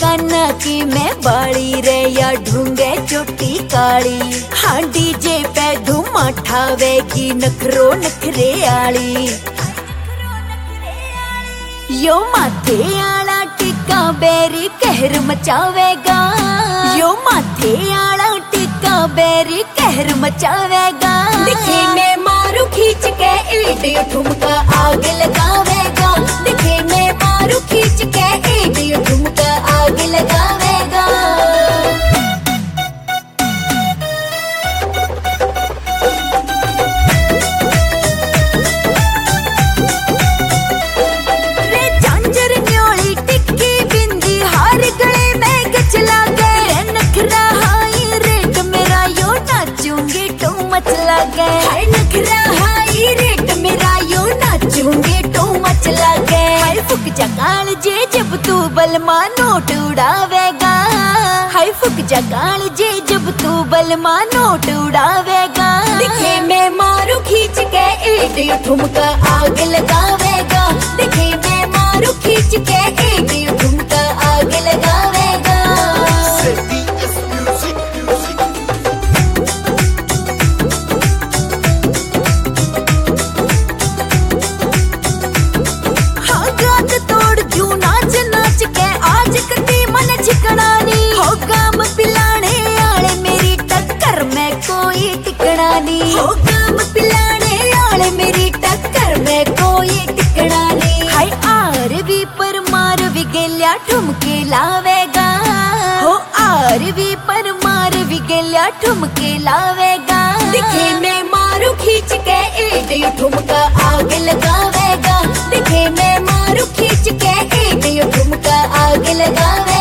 काना की मैं बाड़ी रे या ढूंगे चोटी काली। हाँ डीजे पे धूम ठावेगी नखरो नखरे आली। यो माथे आला टिक्का बेरी कहर मचावेगा। यो माथे आला टिक्का बेरी कहर मचावेगा। दिखे मैं मारू खींच के ईडियो ठुमका आग लगावेगा। दिखे मैं मारू खींच के ईडियो ठुमका आग लगावेगा। रे झांझर न्योली टिक्की बिंदी हार गले में गच लागे। नखरा हाई रेट मेरा यो नाचूंगी तो मच लागे। हाय नखरा हाई रेट मेरा यो नाचूंगी तो मच लागे। हाय फुक जगाल जे जब तू बलमा नोट उड़ावेगा। हाय फुक जगाल जे जब तू बलमा नोट उड़ावेगा। दिखे मैं मारू खींच के ईडियो ठुमका आग लगावेगा। दिखे मैं मारू खींच के ईडियो ठुमका आग लगावेगा। CDS Music. हाँ गात तोड़ जू नाच नाच के आज कटी मन छिकड़ानी। हो गाम पिलाने आले मेरी टक्कर में कोई टिकड़ा नहीं। हो गाम पिलाने आले मेरी टक्कर में कोई टिकड़ा नहीं। हाय आरवी पर मार भी गेल्या ठुमके लावेगा। हो आरवी पर मार भी गेल्या ठुमके लावेगा। दिखे मैं मारू खींच के ईडियो ठुमका आग लगावेगा। दिखे मैं मारू खींच के ईडियो ठुमका आग लगावेगा।